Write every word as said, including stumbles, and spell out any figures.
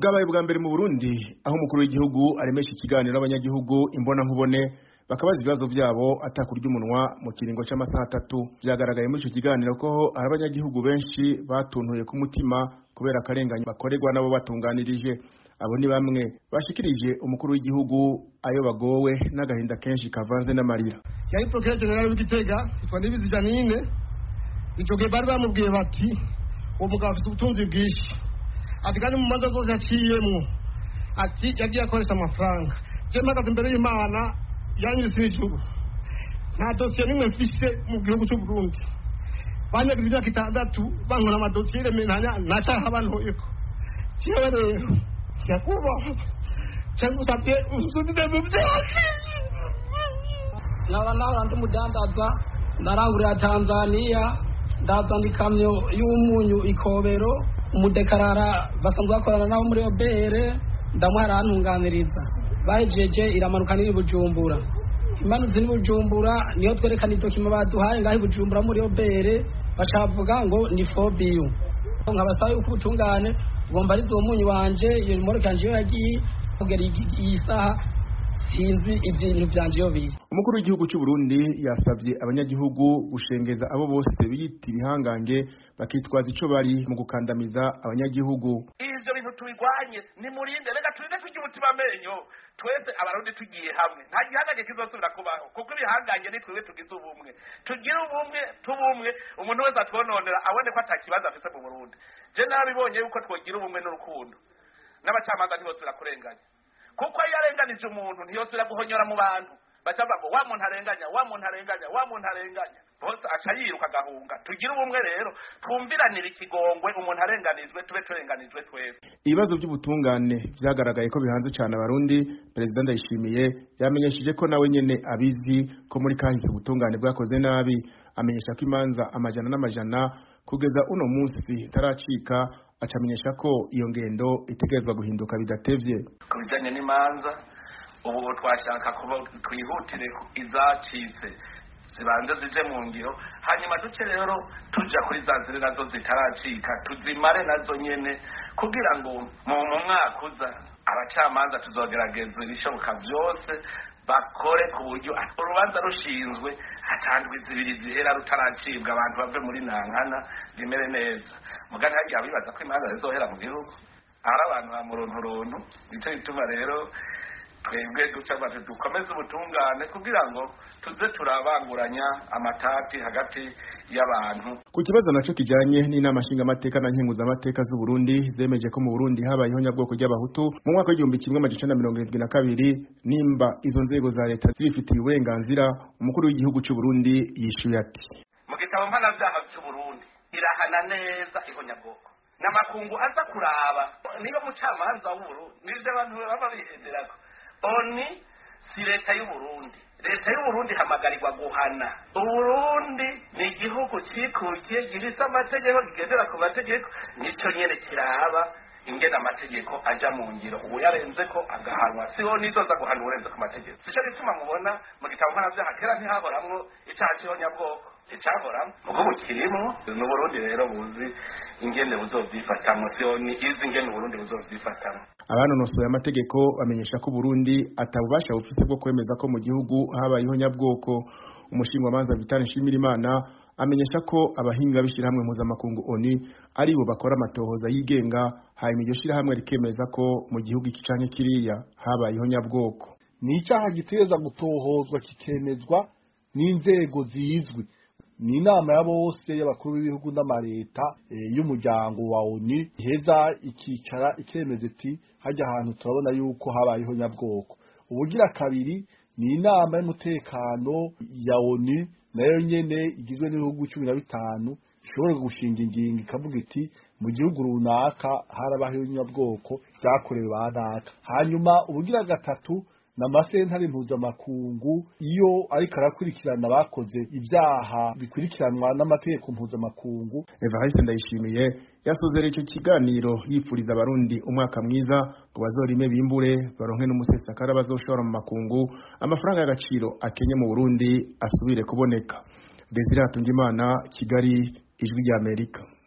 bwabaye bwa mbere mu Burundi aho umukuru w'igihugu aremesha ikiganiro abanyagihugu imbona nkubone bakabaza ibibazo byabo atakurya umunwa mu kiringo c'amasaha atatu. Byagaragaye muri ico kiganiro ko hari abanyagihugu benshi batuntuye ku mutima kubera akarenganya bakorerwa nabo batunganirije. Abo ni bamwe bashikirije umukuru w'igihugu ayo bagowe n'agahinda kenshi kavanze n'amarira. Yari Procureur General w'Igitega yitwa Nibizi Janine, ico gihe bari bamubwiye bati uwo mugabo afite ubutunzi bwinshi, ati kandi mu manza zose yaciyemwo ati yagiye akoresha amafaranga. Je mpagaze imbere y'Imana yanyuze ijuru, nta dosiye nimwe mfise mu gihugu cy'u Burundi. Banyagize imyaka itandatu bankora amadosiye menanya nacaha bantoyeko. Jewe rero yakubaho cyangwa usabye usubire mu byose. Naba naho ndi mudandaza ndarangurira Tanzania, ndazana ikamyo y'umunyu Ikobero, umudekarara basanzwe bakorana nabo muri Obere, ndamuhara antunganiriza. Bahejeje iramanuka n'iri Bujumbura. Imanutse ni Bujumbura niyo twerekana idokima baduhaye ngaho Bujumbura muri Obere, bacavuga ngo ni fobiyo. Nkabasaba yuko ubutungane ugomba ari umunyu wanje iyo moroka yanje yagiye kugera iyi saha sinzi ibintu byanje yo biri. Umukuru w'igihugu cy'u Burundi yasabye abanyagihugu gushengeza abo bose biyita ibihangange bakitwaza ico bari mu gukandamiza abanyagihugu. Ivyo bintu tubigwanye ni murinde rega turinde tujye umutima menyo twese abarundi tugiye hamwe nta gihangange kizosubira kubaho kuko ibihangange ni twebwe tugize ubumwe tugira ubumwe tubumwe umuntu wese atwononera abone ko atakibazo afise mu Burundi. Je nabibonye yuko twogira ubumwe n'urukundo n'abacamanza ntibosubira kurenganya kuko yarenganije umuntu ntiyosubira guhonyora mu bantu bacava ngo wa muntu arenganya wa muntu arenganya wa muntu arenganya bose aca yiruka gahunga. Tugira ubumwe rero twumviranira ikigongwe umuntu arenganijwe tube turenganijwe twese. Ibibazo by'ubutungane byagaragaye ko bihanze cyane abarundi. Perezida Ndayishimiye yamenyesheje ko nawe nyene abizi ko muri kahise ubutungane bwakoze nabi, amenyesha ko imanza amajana n'amajana kugeza uno munsi taracika, acamenyesha ko iyo ngendo itegerezwa guhinduka bidatevye. Kubijanye n'imanza ubu twashaka kuba twihutire izacitse zibanze zije mu ngiro, hanyuma duce rero tuja kuri za zire nazo zitaracika tuzimare nazo nyene kugira ngo mu mwaka uza abacamanza tuzogerageza ibishoboka byose bakore ku buryo urubanza rushinzwe hatandwe zibiri zihera rutaracibwa abantu bave muri nankana rimere neza. Mugani hagiye abibaza ko imanza zizohera mu gihugu ari abantu ba murunturuntu. Nico bituma rero twebwe duca bati dukomeze ubutungane kugira ngo tuze turabanguranya amatati hagati y'abantu. Ku kibazo naco kijanye n'inama nshinga amateka na nkenguza amateka z'u Burundi zemeje ko mu Burundi habayeho nyabwoko ry'abahutu mu mwaka w'igihumbi kimwe amajana mirongo irindwi na kabiri, nimba izo nzego za leta zibifitiye uburenganzira, umukuru w'igihugu cy'u Burundi yishuye ati: mu gitabo mpanavyaha cy'u Burundi irahana neza ihonyabwoko n'amakungu aza kuraba niba mucamanza w'uru nivyo abantu baba bihenderako. Oni si leta y'u Burundi. Leta y'u Burundi hamagarirwa guhana. Uburundi ni igihugu cikukiye gifise amategeko kigendera ku mategeko, nico nyene kiraba ingena amategeko aja mu ngiro. Ubu yarenze ko agahanwa siho nizoza guhana urenze ku mategeko. Sico gituma mubona mu gitabo mpanavyaha kera ntihahoramwo icaha c'ihonyabwoko, icahoramwo ubwo kirimo mu Burundi rero buzi ingene buzovyifatamwo, siho ni izi ingene Burundi buzovyifatamwo. Abanonosoye amategeko bamenyesha ko Burundi atabubasha bufise bwo kwemeza ko mu gihugu habayeho nyabwoko. Umushingwamanza Vital Nshimirimana amenyesha ko abahinga bishira hamwe mpuzamakungu ONU ari bo bakora amatohoza yigenga, hanyuma iryo shira hamwe rikemeza ko mu gihugu iki canke kiriya habayeho nyabwoko. Ni icyaha giteza gutohozwa kikemezwa n'inzego zizwi. Ni inama ya bose y'abakuru b'ibihugu n'amareta e, y'umuryango wa ONU iheza ikicara ikemeze ati hajya ahantu turabona yuko habayeho nyabwoko. Ubugira kabiri ni inama y'umutekano ya ONU nayo nyene igizwe n'ibihugu cumi na bitanu ishobora gushinga ingingo ikavuga iti mu gihugu runaka harabayeho nyabwoko byakorewe banaka. Hanyuma ubugira gatatu na masentare mpuzamakungu iyo ariko arakurikirana bakoze ibyaha bikurikiranwa n'amategeko mpuzamakungu. Evariste Ndayishimiye yasozera ico kiganiro yipfuriza abarundi umwaka mwiza ngo bazorime bimbure baronke n'umusesakara bazoshora mu makungu amafaranga y'agaciro akenye mu Burundi asubire kuboneka. Desire Hatungimana, Kigali, Ijwi ry'Amerika.